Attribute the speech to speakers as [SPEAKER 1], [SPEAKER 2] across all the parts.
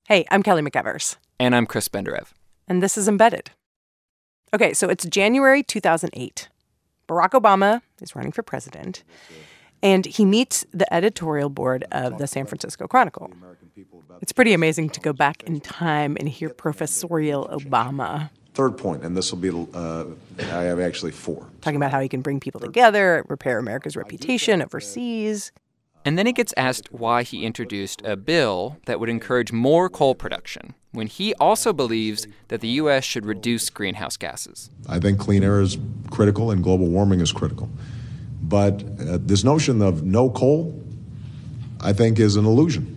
[SPEAKER 1] Hey, I'm Kelly McEvers.
[SPEAKER 2] And I'm Chris Benderev.
[SPEAKER 1] And this is Embedded. Okay, so it's January 2008. Barack Obama is running for president, and he meets the editorial board of the San Francisco Chronicle. It's pretty amazing to go back in time and hear Professorial Obama.
[SPEAKER 3] Third point, and this will be, I have actually four.
[SPEAKER 1] Talking about how he can bring people together, repair America's reputation overseas.
[SPEAKER 2] And then he gets asked why he introduced a bill that would encourage more coal production, when he also believes that the U.S. should reduce greenhouse gases.
[SPEAKER 3] I think clean air is critical and global warming is critical. But this notion of no coal, I think, is an illusion.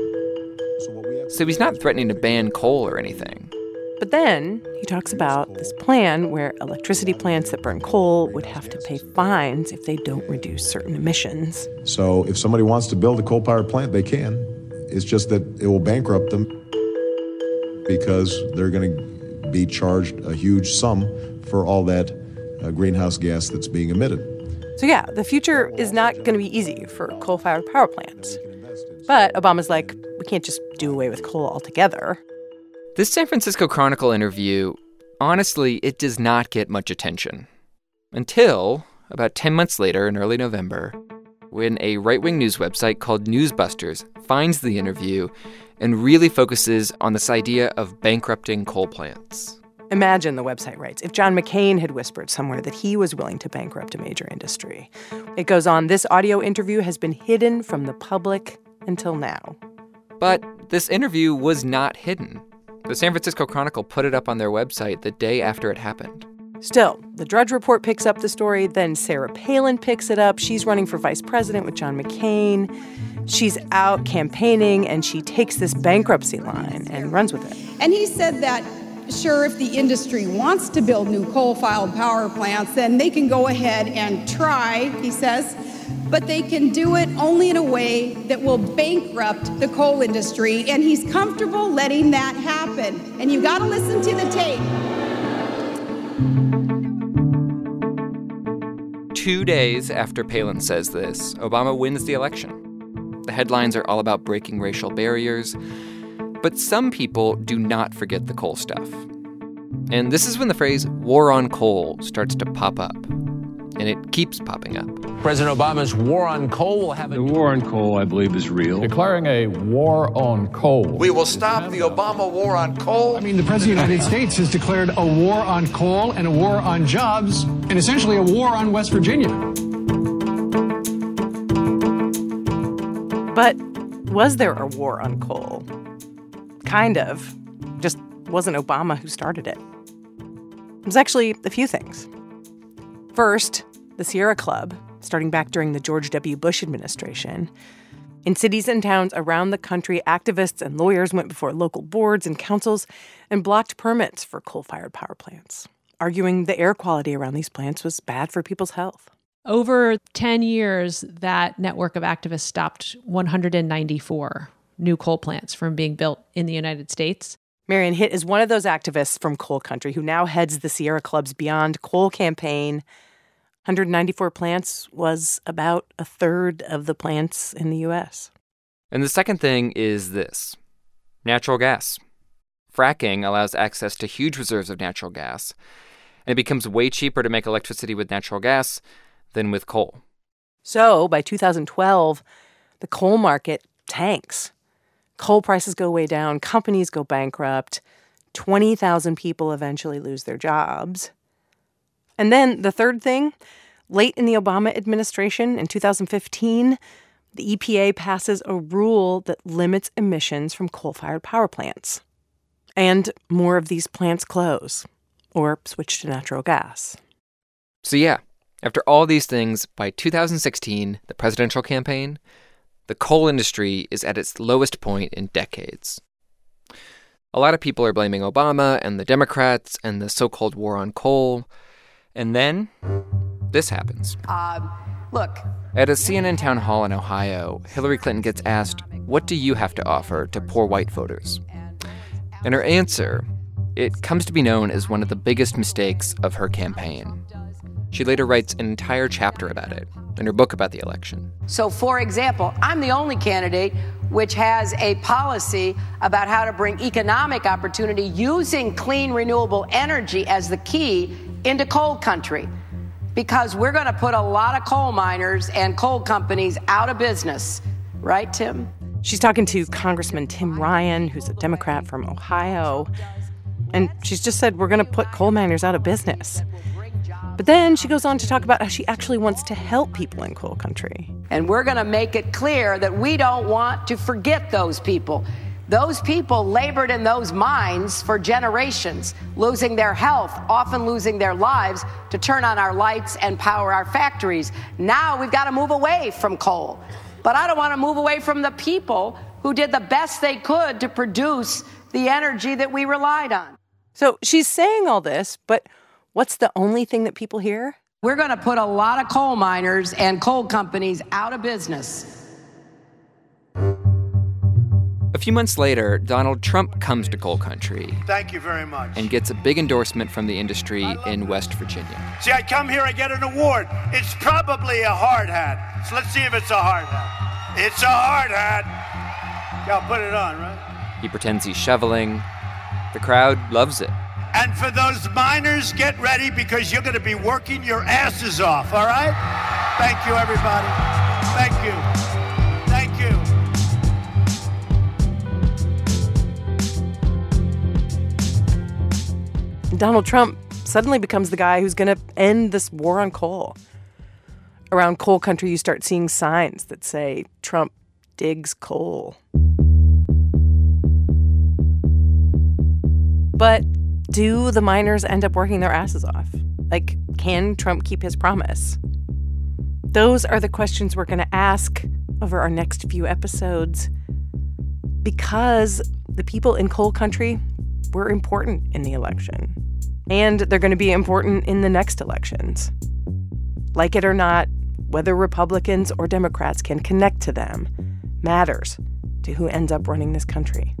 [SPEAKER 2] So he's not threatening to ban coal or anything.
[SPEAKER 1] But then he talks about this plan where electricity plants that burn coal would have to pay fines if they don't reduce certain emissions.
[SPEAKER 3] So if somebody wants to build a coal-powered plant, they can. It's just that it will bankrupt them because they're going to be charged a huge sum for all that greenhouse gas that's being emitted.
[SPEAKER 1] So yeah, the future is not going to be easy for coal-fired power plants. But Obama's like, we can't just do away with coal altogether.
[SPEAKER 2] This San Francisco Chronicle interview, honestly, it does not get much attention. Until about 10 months later in early November, when a right-wing news website called Newsbusters finds the interview and really focuses on this idea of bankrupting coal plants.
[SPEAKER 1] Imagine, the website writes, if John McCain had whispered somewhere that he was willing to bankrupt a major industry. It goes on, this audio interview has been hidden from the public until now.
[SPEAKER 2] But this interview was not hidden. The San Francisco Chronicle put it up on their website the day after it happened.
[SPEAKER 1] Still, the Drudge Report picks up the story, then Sarah Palin picks it up. She's running for vice president with John McCain. She's out campaigning, and she takes this bankruptcy line and runs with it.
[SPEAKER 4] And he said that, sure, if the industry wants to build new coal-fired power plants, then they can go ahead and try, he says, but they can do it only in a way that will bankrupt the coal industry, and he's comfortable letting that happen. And you've got to listen to the tape.
[SPEAKER 2] 2 days after Palin says this, Obama wins the election. The headlines are all about breaking racial barriers, but some people do not forget the coal stuff. And this is when the phrase war on coal starts to pop up. And it keeps popping up.
[SPEAKER 5] President Obama's war on coal will have
[SPEAKER 6] The war on coal, I believe, is real.
[SPEAKER 7] Declaring a war on coal.
[SPEAKER 8] We will stop the Obama war on coal.
[SPEAKER 9] I mean, the President of the United States has declared a war on coal and a war on jobs and essentially a war on West Virginia.
[SPEAKER 1] But was there a war on coal? Kind of. Just wasn't Obama who started it. It was actually a few things. First, the Sierra Club, starting back during the George W. Bush administration. In cities and towns around the country, activists and lawyers went before local boards and councils and blocked permits for coal-fired power plants, arguing the air quality around these plants was bad for people's health.
[SPEAKER 10] Over 10 years, that network of activists stopped 194 new coal plants from being built in the United States.
[SPEAKER 1] Marian Hitt is one of those activists from Coal Country who now heads the Sierra Club's Beyond Coal campaign. 194 plants was about a third of the plants in the U.S.
[SPEAKER 2] And the second thing is this: natural gas. Fracking allows access to huge reserves of natural gas, and it becomes way cheaper to make electricity with natural gas than with coal.
[SPEAKER 1] So by 2012, the coal market tanks. Coal prices go way down, companies go bankrupt, 20,000 people eventually lose their jobs. And then the third thing, late in the Obama administration in 2015, the EPA passes a rule that limits emissions from coal-fired power plants. And more of these plants close or switch to natural gas.
[SPEAKER 2] So yeah, after all these things, by 2016, the presidential campaign, the coal industry is at its lowest point in decades. A lot of people are blaming Obama and the Democrats and the so-called war on coal. And then this happens.
[SPEAKER 4] Look.
[SPEAKER 2] At a CNN town hall in Ohio, Hillary Clinton gets asked, "What do you have to offer to poor white voters?" And her answer, it comes to be known as one of the biggest mistakes of her campaign. She later writes an entire chapter about it in her book about the election.
[SPEAKER 11] So, for example, I'm the only candidate which has a policy about how to bring economic opportunity using clean, renewable energy as the key into coal country. Because we're going to put a lot of coal miners and coal companies out of business. Right, Tim?
[SPEAKER 1] She's talking to Congressman Tim Ryan, who's a Democrat from Ohio. And she's just said, we're going to put coal miners out of business. But then she goes on to talk about how she actually wants to help people in coal country.
[SPEAKER 11] And we're going to make it clear that we don't want to forget those people. Those people labored in those mines for generations, losing their health, often losing their lives to turn on our lights and power our factories. Now we've got to move away from coal. But I don't want to move away from the people who did the best they could to produce the energy that we relied on.
[SPEAKER 1] So she's saying all this, but what's the only thing that people hear?
[SPEAKER 11] We're going to put a lot of coal miners and coal companies out of business.
[SPEAKER 2] A few months later, Donald Trump comes to coal country.
[SPEAKER 12] Thank you very much.
[SPEAKER 2] And gets a big endorsement from the industry in West Virginia.
[SPEAKER 12] See, I come here, I get an award. It's probably a hard hat. So let's see if it's a hard hat. It's a hard hat. Yeah, I'll put it on, right?
[SPEAKER 2] He pretends he's shoveling. The crowd loves it.
[SPEAKER 12] And for those miners, get ready because you're going to be working your asses off, all right? Thank you, everybody. Thank you. Thank you.
[SPEAKER 1] Donald Trump suddenly becomes the guy who's going to end this war on coal. Around coal country, you start seeing signs that say, Trump digs coal. But do the miners end up working their asses off? Like, can Trump keep his promise? Those are the questions we're going to ask over our next few episodes because the people in coal country were important in the election. And they're going to be important in the next elections. Like it or not, whether Republicans or Democrats can connect to them matters to who ends up running this country.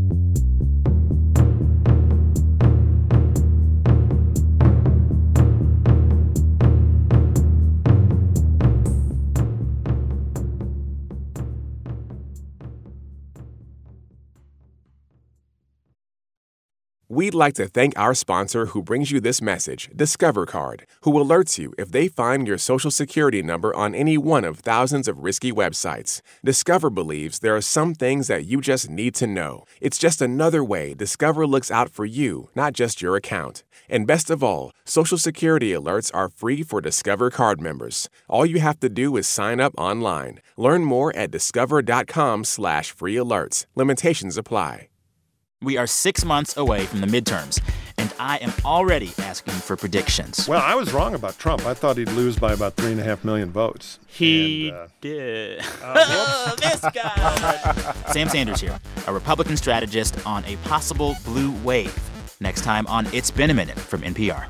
[SPEAKER 13] We'd like to thank our sponsor who brings you this message, Discover Card, who alerts you if they find your Social Security number on any one of thousands of risky websites. Discover believes there are some things that you just need to know. It's just another way Discover looks out for you, not just your account. And best of all, Social Security alerts are free for Discover Card members. All you have to do is sign up online. Learn more at discover.com/free alerts. Limitations apply.
[SPEAKER 14] We are 6 months away from the midterms, and I am already asking for predictions.
[SPEAKER 15] Well, I was wrong about Trump. I thought he'd lose by about 3.5 million votes.
[SPEAKER 14] He did. This guy. Sam Sanders here, a Republican strategist on a possible blue wave. Next time on It's Been a Minute from NPR.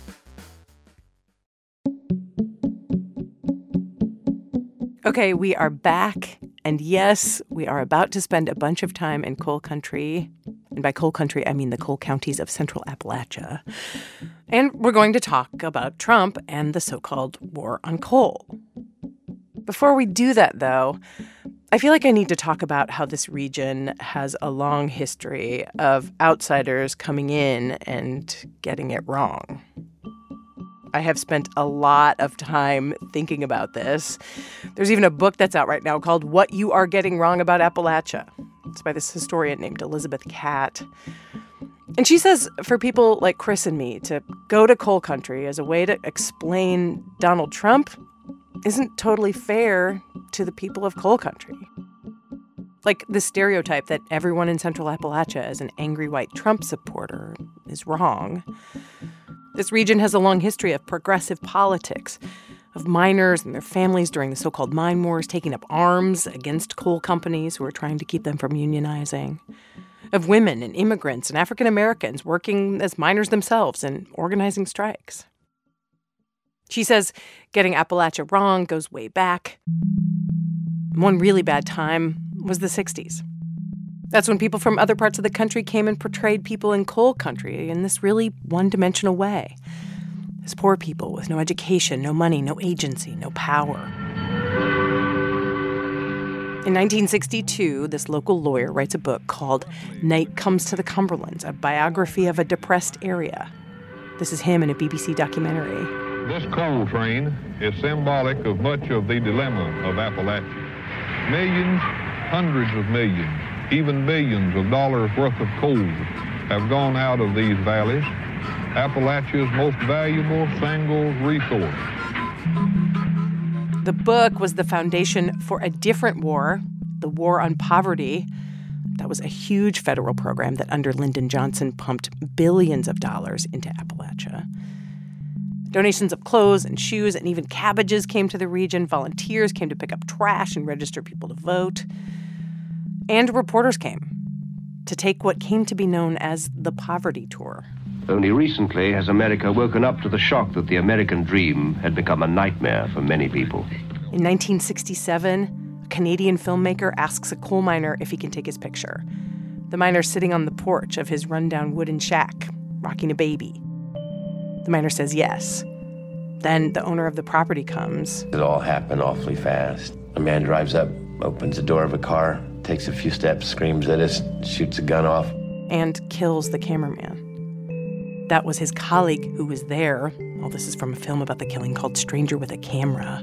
[SPEAKER 1] Okay, we are back. And yes, we are about to spend a bunch of time in coal country. And by coal country, I mean the coal counties of central Appalachia. And we're going to talk about Trump and the so-called war on coal. Before we do that, though, I feel like I need to talk about how this region has a long history of outsiders coming in and getting it wrong. I have spent a lot of time thinking about this. There's even a book that's out right now called What You Are Getting Wrong About Appalachia. It's by this historian named Elizabeth Catt. And she says for people like Chris and me to go to coal country as a way to explain Donald Trump isn't totally fair to the people of coal country. Like the stereotype that everyone in central Appalachia is an angry white Trump supporter is wrong. This region has a long history of progressive politics, of miners and their families during the so-called mine wars taking up arms against coal companies who are trying to keep them from unionizing, of women and immigrants and African Americans working as miners themselves and organizing strikes. She says getting Appalachia wrong goes way back. One really bad time was the 60s. That's when people from other parts of the country came and portrayed people in coal country in this really one-dimensional way. as poor people with no education, no money, no agency, no power. In 1962, this local lawyer writes a book called Night Comes to the Cumberlands, a biography of a depressed area. This is him in a BBC documentary.
[SPEAKER 6] This coal train is symbolic of much of the dilemma of Appalachia. Millions, hundreds of millions, even billions of dollars worth of coal have gone out of these valleys, Appalachia's most valuable single resource.
[SPEAKER 1] The book was the foundation for a different war, the War on Poverty. That was a huge federal program that under Lyndon Johnson pumped billions of dollars into Appalachia. Donations of clothes and shoes and even cabbages came to the region. Volunteers came to pick up trash and register people to vote. And reporters came to take what came to be known as the Poverty Tour.
[SPEAKER 16] Only recently has America woken up to the shock that the American dream had become a nightmare for many people.
[SPEAKER 1] In 1967, a Canadian filmmaker asks a coal miner if he can take his picture. The miner's sitting on the porch of his rundown wooden shack, rocking a baby. The miner says yes. Then the owner of the property comes.
[SPEAKER 17] It all happened awfully fast. A man drives up, opens the door of a car, takes a few steps, screams at us, shoots a gun off.
[SPEAKER 1] And kills the cameraman. That was his colleague who was there. All this is from a film about the killing called Stranger with a Camera.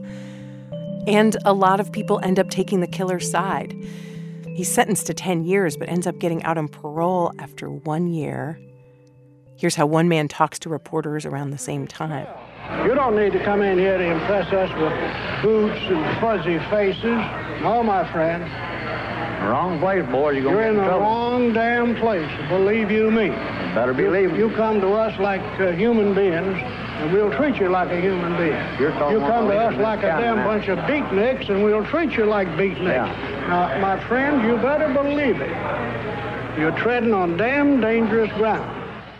[SPEAKER 1] And a lot of people end up taking the killer's side. He's sentenced to 10 years, but ends up getting out on parole after 1 year. Here's how one man talks to reporters around the same time.
[SPEAKER 18] You don't need to come in here to impress us with boots and fuzzy faces. No, my friend.
[SPEAKER 19] Wrong place, boy. You're
[SPEAKER 18] in the wrong damn place, believe you me.
[SPEAKER 19] Better believe
[SPEAKER 18] you come to us like human beings, and we'll treat you like a human being. You come to us like a damn bunch of beatniks, and we'll treat you like beatniks. Yeah. Now, my friend, you better believe it. You're treading on damn dangerous ground.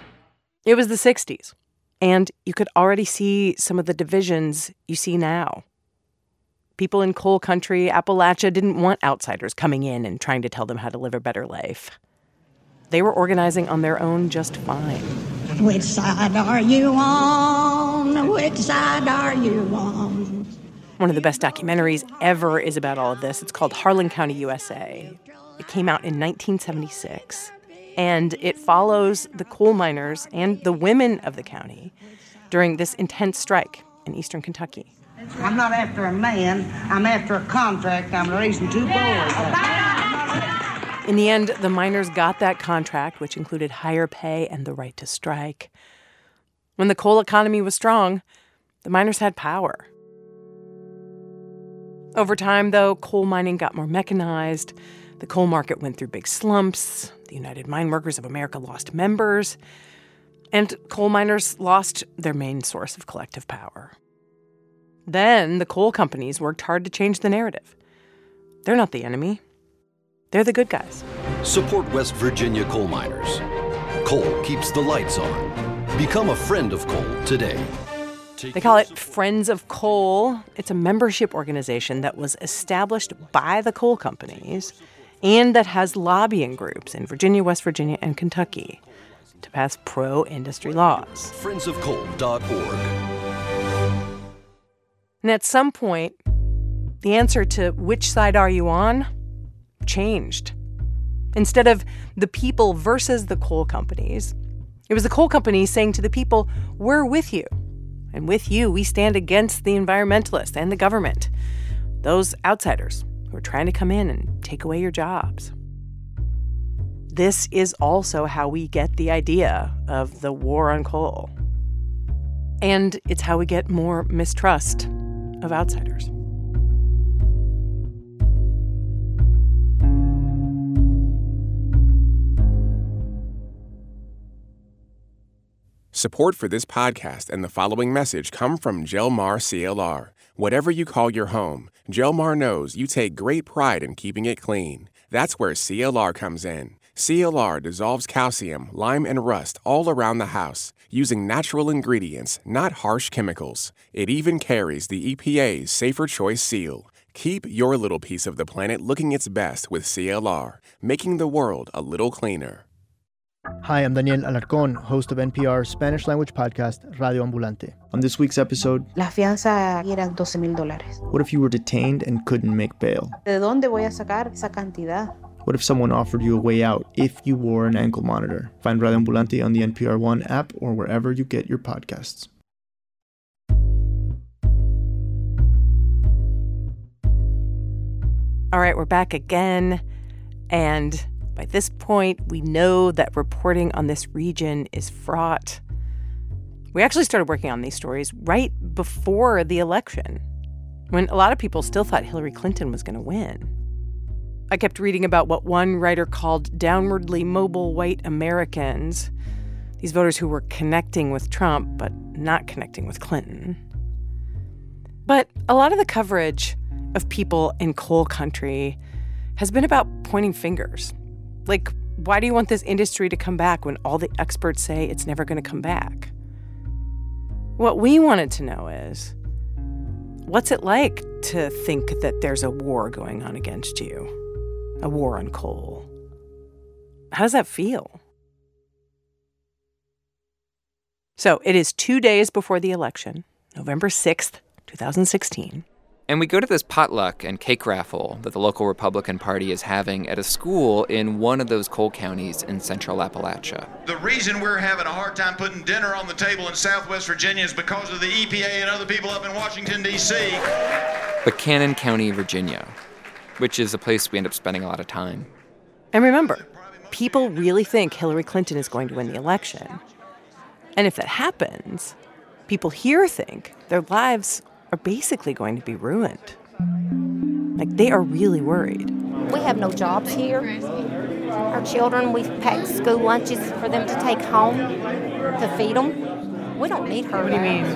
[SPEAKER 1] It was the 60s, and you could already see some of the divisions you see now. People in coal country, Appalachia, didn't want outsiders coming in and trying to tell them how to live a better life. They were organizing on their own just fine.
[SPEAKER 20] Which side are you on? Which side are you on?
[SPEAKER 1] One of the best documentaries ever is about all of this. It's called Harlan County, USA. It came out in 1976. And it follows the coal miners and the women of the county during this intense strike in eastern Kentucky.
[SPEAKER 20] I'm not after a man. I'm after a contract. I'm raising 2 boys.
[SPEAKER 1] In the end, the miners got that contract, which included higher pay and the right to strike. When the coal economy was strong, the miners had power. Over time, though, coal mining got more mechanized. The coal market went through big slumps. The United Mine Workers of America lost members. And coal miners lost their main source of collective power. Then the coal companies worked hard to change the narrative. They're not the enemy. They're the good guys.
[SPEAKER 21] Support West Virginia coal miners. Coal keeps the lights on. Become a friend of coal today.
[SPEAKER 1] They call it Friends of Coal. It's a membership organization that was established by the coal companies and that has lobbying groups in Virginia, West Virginia, and Kentucky to pass pro-industry laws.
[SPEAKER 21] friendsofcoal.org.
[SPEAKER 1] And at some point, the answer to which side are you on changed. Instead of the people versus the coal companies, it was the coal companies saying to the people, we're with you. And with you, we stand against the environmentalists and the government, those outsiders who are trying to come in and take away your jobs. This is also how we get the idea of the war on coal. And it's how we get more mistrust of outsiders.
[SPEAKER 13] Support for this podcast and the following message come from Gelmar CLR. Whatever you call your home, Gelmar knows you take great pride in keeping it clean. That's where CLR comes in. CLR dissolves calcium, lime, and rust all around the house using natural ingredients, not harsh chemicals. It even carries the EPA's Safer Choice seal. Keep your little piece of the planet looking its best with CLR, making the world a little cleaner.
[SPEAKER 3] Hi, I'm Daniel Alarcón, host of NPR's Spanish-language podcast, Radio Ambulante. On this week's episode,
[SPEAKER 22] La fianza era $12,000.
[SPEAKER 3] what if you were detained and couldn't make bail?
[SPEAKER 22] ¿De dónde voy a sacar esa cantidad?
[SPEAKER 3] What if someone offered you a way out if you wore an ankle monitor? Find Radio Ambulante on the NPR One app or wherever you get your podcasts.
[SPEAKER 1] All right, we're back again. And by this point, we know that reporting on this region is fraught. We actually started working on these stories right before the election, when a lot of people still thought Hillary Clinton was going to win. I kept reading about what one writer called downwardly mobile white Americans, these voters who were connecting with Trump but not connecting with Clinton. But a lot of the coverage of people in coal country has been about pointing fingers. Like, why do you want this industry to come back when all the experts say it's never going to come back? What we wanted to know is, what's it like to think that there's a war going on against you? A war on coal. How does that feel? So it is 2 days before the election, November 6th, 2016.
[SPEAKER 2] And we go to this potluck and cake raffle that the local Republican Party is having at a school in one of those coal counties in central Appalachia.
[SPEAKER 23] The reason we're having a hard time putting dinner on the table in Southwest Virginia is because of the EPA and other people up in Washington, D.C.
[SPEAKER 2] Buchanan County, Virginia, which is a place we end up spending a lot of time.
[SPEAKER 1] And remember, people really think Hillary Clinton is going to win the election. And if that happens, people here think their lives are basically going to be ruined. Like, they are really worried.
[SPEAKER 24] We have no jobs here. Our children, we've packed school lunches for them to take home to feed them. We don't need her.
[SPEAKER 1] What do you mean?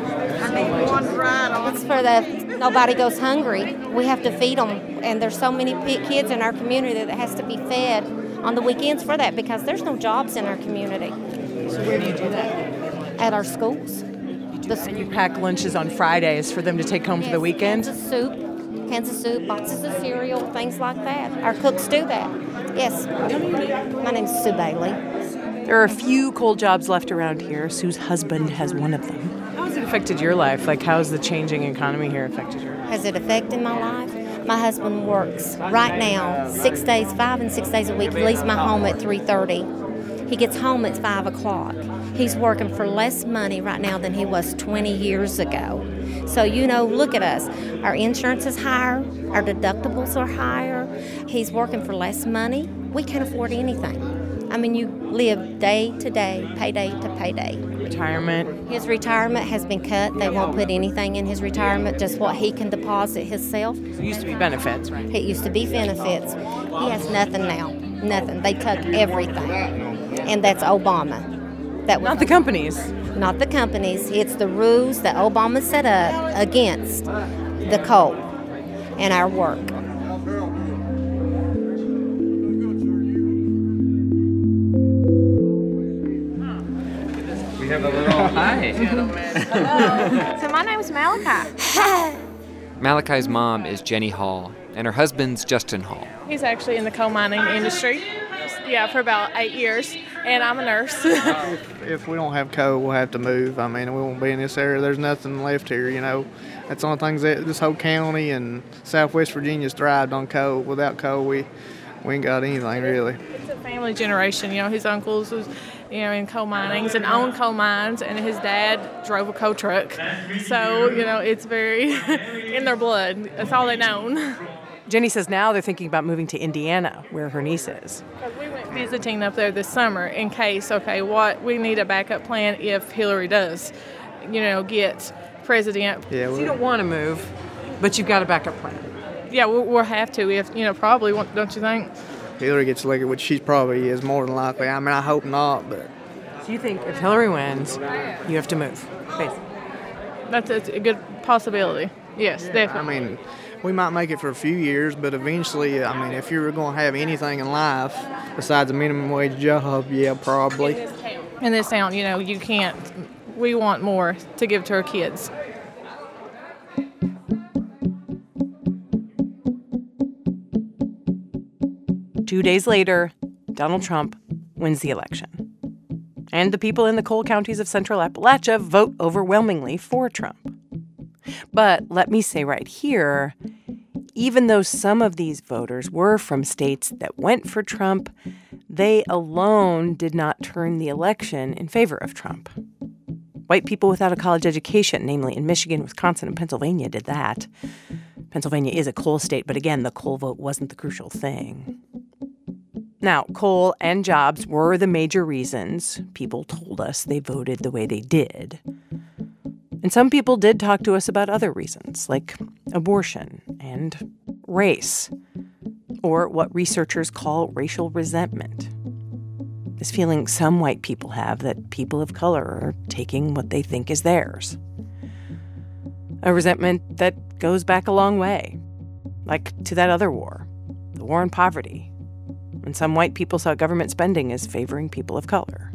[SPEAKER 24] It's for nobody goes hungry. We have to feed them. And there's so many kids in our community that has to be fed on the weekends for that because there's no jobs in our community.
[SPEAKER 1] So where do you do that?
[SPEAKER 24] At our schools.
[SPEAKER 1] And you pack lunches on Fridays for them to take home for the weekend?
[SPEAKER 24] Cans of soup, boxes of cereal, things like that. Our cooks do that. Yes. My name's Sue Bailey.
[SPEAKER 1] There are a few coal jobs left around here. Sue's husband has one of them. How has it affected your life? Like, how has the changing economy here affected your life?
[SPEAKER 24] Has it affected my life? My husband works right now 6 days, 5 and 6 days a week. He leaves my home at 3:30. He gets home at 5 o'clock. He's working for less money right now than he was 20 years ago. So, look at us. Our insurance is higher. Our deductibles are higher. He's working for less money. We can't afford anything. I mean, you live day to day, payday to payday.
[SPEAKER 1] Retirement?
[SPEAKER 24] His retirement has been cut. They won't put anything in his retirement, just what he can deposit himself.
[SPEAKER 1] It used to be benefits, right?
[SPEAKER 24] It used to be benefits. He has nothing now. Nothing. They took everything. And that's Obama.
[SPEAKER 1] Not the companies.
[SPEAKER 24] Not the companies. It's the rules that Obama set up against the coal and our work.
[SPEAKER 2] We have a little hi.
[SPEAKER 25] Hello. So my name is Malachi.
[SPEAKER 2] Malachi's mom is Jenny Hall, and her husband's Justin Hall.
[SPEAKER 25] He's actually in the coal mining industry. Yeah, for about 8 years, and I'm a nurse.
[SPEAKER 26] If we don't have coal, we'll have to move. I mean, we won't be in this area. There's nothing left here, That's the only things that this whole county and Southwest Virginia's thrived on coal. Without coal, we ain't got anything, really.
[SPEAKER 25] It's a family generation. His uncles was, in coal minings and owned coal mines, and his dad drove a coal truck. So, it's very in their blood. That's all they known.
[SPEAKER 1] Jenny says now they're thinking about moving to Indiana, where her niece is.
[SPEAKER 25] We went visiting up there this summer in case, we need a backup plan if Hillary does, get president.
[SPEAKER 26] Yeah,
[SPEAKER 1] so you don't want to move, but you've got a backup plan.
[SPEAKER 25] Yeah, we'll have to if, probably, don't you think?
[SPEAKER 26] Hillary gets elected, which she probably is more than likely. I mean, I hope not, but...
[SPEAKER 1] So you think if Hillary wins, you have to move, basically?
[SPEAKER 25] That's a good possibility. Yes, definitely.
[SPEAKER 26] I mean, we might make it for a few years, but eventually, if you're going to have anything in life besides a minimum wage job, yeah, probably.
[SPEAKER 25] In this town, you can't. We want more to give to our kids.
[SPEAKER 1] Two days later, Donald Trump wins the election. And the people in the coal counties of central Appalachia vote overwhelmingly for Trump. But let me say right here, even though some of these voters were from states that went for Trump, they alone did not turn the election in favor of Trump. White people without a college education, namely in Michigan, Wisconsin, and Pennsylvania, did that. Pennsylvania is a coal state, but again, the coal vote wasn't the crucial thing. Now, coal and jobs were the major reasons people told us they voted the way they did. And some people did talk to us about other reasons, like abortion and race, or what researchers call racial resentment. This feeling some white people have that people of color are taking what they think is theirs. A resentment that goes back a long way, like to that other war, the war on poverty, when some white people saw government spending as favoring people of color.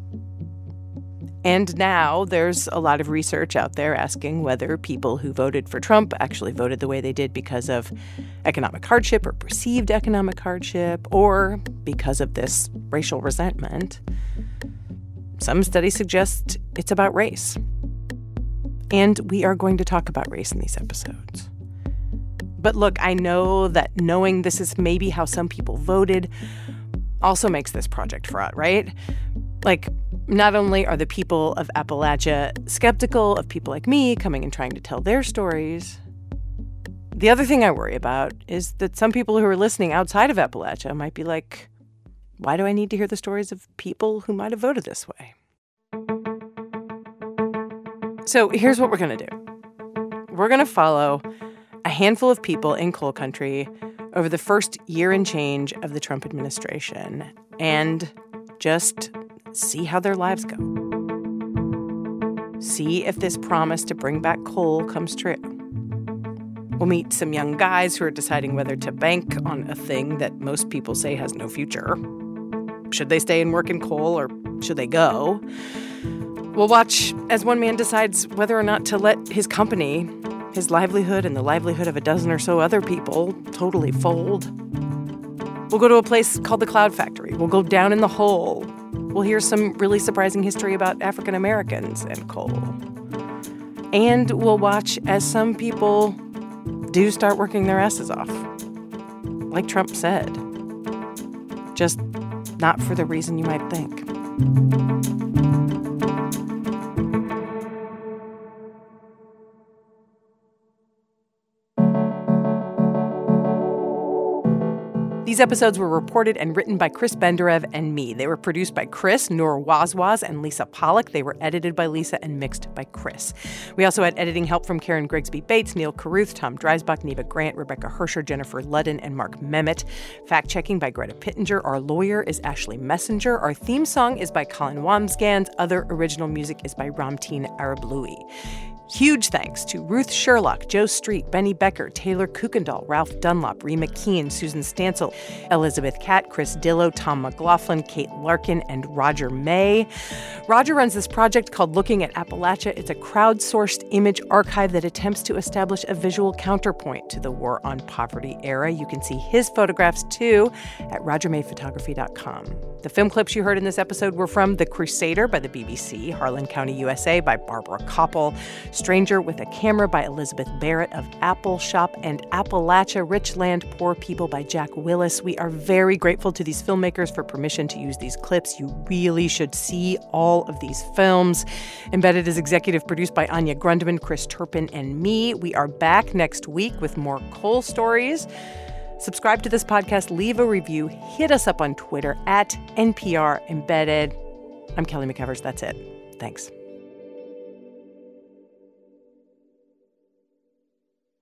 [SPEAKER 1] And now there's a lot of research out there asking whether people who voted for Trump actually voted the way they did because of economic hardship or perceived economic hardship, or because of this racial resentment. Some studies suggest it's about race. And we are going to talk about race in these episodes. But look, I know that knowing this is maybe how some people voted also makes this project fraught, right? Like, not only are the people of Appalachia skeptical of people like me coming and trying to tell their stories, the other thing I worry about is that some people who are listening outside of Appalachia might be like, why do I need to hear the stories of people who might have voted this way? So here's what we're going to do. We're going to follow a handful of people in coal country over the first year and change of the Trump administration and just see how their lives go. See if this promise to bring back coal comes true. We'll meet some young guys who are deciding whether to bank on a thing that most people say has no future. Should they stay and work in coal, or should they go? We'll watch as one man decides whether or not to let his company, his livelihood, and the livelihood of a dozen or so other people totally fold. We'll go to a place called the Cloud Factory. We'll go down in the hole. We'll hear some really surprising history about African Americans and coal. And we'll watch as some people do start working their asses off. Like Trump said. Just not for the reason you might think. These episodes were reported and written by Chris Benderev and me. They were produced by Chris, Noor Wazwaz, and Lisa Pollack. They were edited by Lisa and mixed by Chris. We also had editing help from Karen Grigsby Bates, Neil Carruth, Tom Dreisbach, Neva Grant, Rebecca Hersher, Jennifer Ludden, and Mark Memmott. Fact-checking by Greta Pittenger. Our lawyer is Ashley Messenger. Our theme song is by Colin Wambsgans. Other original music is by Ramtin Arablouei. Huge thanks to Ruth Sherlock, Joe Street, Benny Becker, Taylor Kuykendall, Ralph Dunlop, Ree McKeon, Susan Stansel, Elizabeth Catt, Chris Dillow, Tom McLaughlin, Kate Larkin, and Roger May. Roger runs this project called Looking at Appalachia. It's a crowdsourced image archive that attempts to establish a visual counterpoint to the War on Poverty era. You can see his photographs, too, at rogermayphotography.com. The film clips you heard in this episode were from The Crusader by the BBC, Harlan County, USA by Barbara Koppel, Stranger with a Camera by Elizabeth Barrett of Apple Shop, and Appalachia, Rich Land, Poor People by Jack Willis. We are very grateful to these filmmakers for permission to use these clips. You really should see all of these films. Embedded is executive produced by Anya Grundman, Chris Turpin, and me. We are back next week with more coal stories. Subscribe to this podcast, leave a review, hit us up on Twitter at NPR Embedded. I'm Kelly McEvers. That's it. Thanks.